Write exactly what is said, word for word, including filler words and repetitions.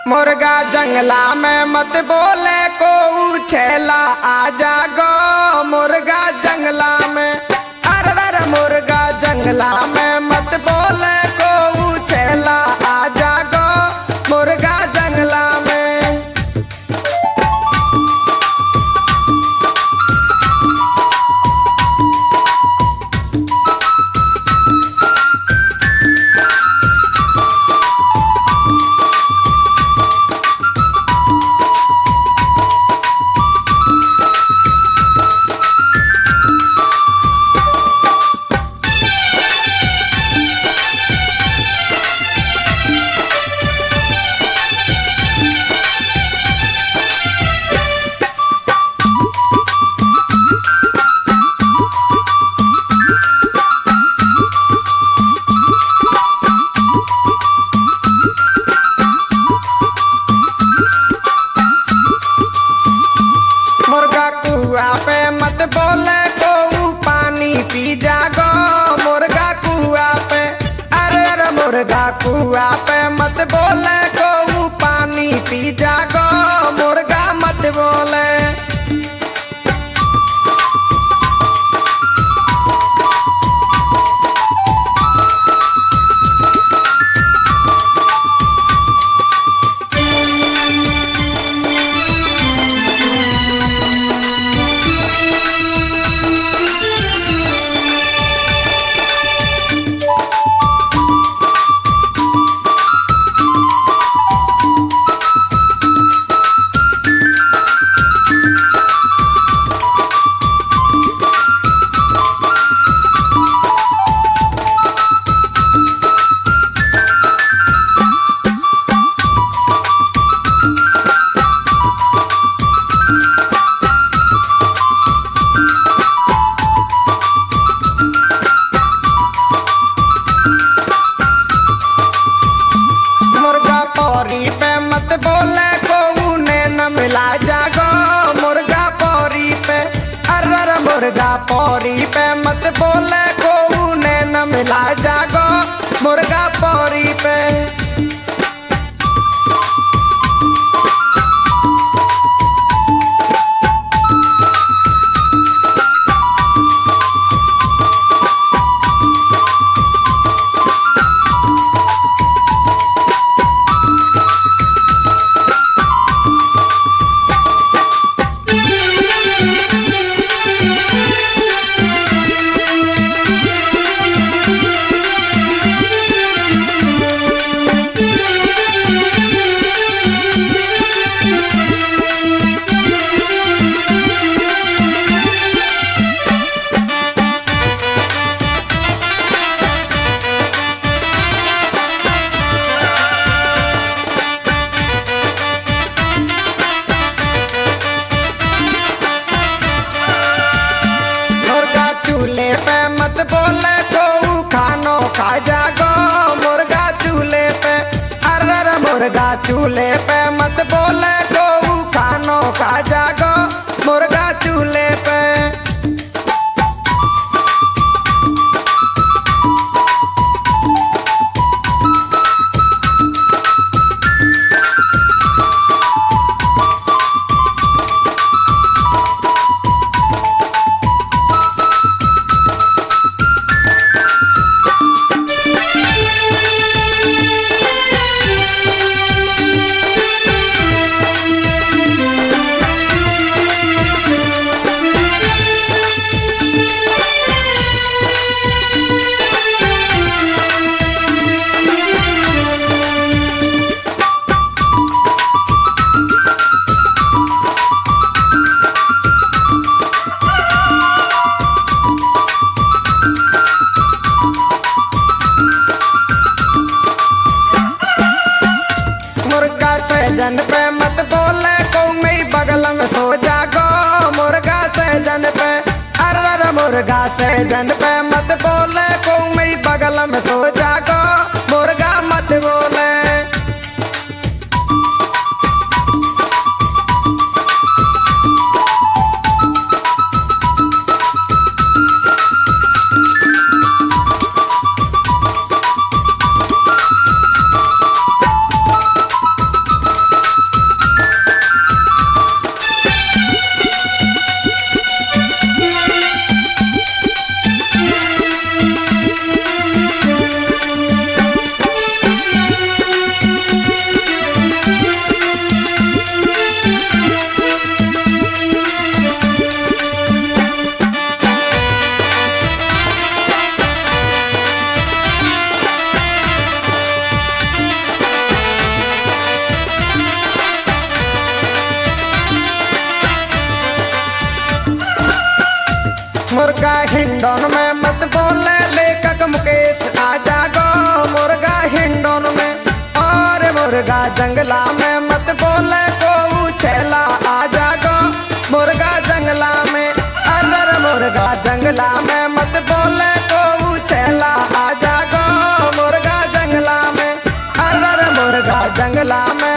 मुर्गा जंगला में मत बोले को छेला आजा गो मुर्गा जंगला में अरे अरे मुर्गा जंगला में मत बोले को छेला आजा गो मुर्गा जंगला में। कुआ पे मत बोले को पानी पी जागो मुर्गा कुआ पे अरे अरे मुर्गा कुआ पे मत बोले को पानी पी जागो मुर्गा मत बोले। पौरी पे मत बोले को ने न मिला जागो मुर्गा पौरी पे अरे अरे मुर्गा पौरी पे मत बोले को ने न मिला जागो मुर्गा पौरी पे। चूल्हे पे मत बोले को खानो खा जागो मुर्गा चूल्हे पे अरे अरे मुर्गा चूल्हे पे मत बोले को खानो खा जागो मुर्गा चूल्हे पे। सहजन पे मत बोले को मैं बगल में सो जागो मुर्गा सहजन पे अरे अरे मुर्गा सहजन पे मत बोले को मैं बगल में सो जागो मुर्गा मत बोले। हिंडोन में मत बोले लेखक मुकेश आजा गो मुर्गा हिंडोन में। और मुर्गा जंगला में मत बोले को छेला आजा गो मुर्गा जंगला में। अरर मुर्गा जंगला में मत बोले को छेला आजा गो मुर्गा जंगला में। अरर मुर्गा जंगला में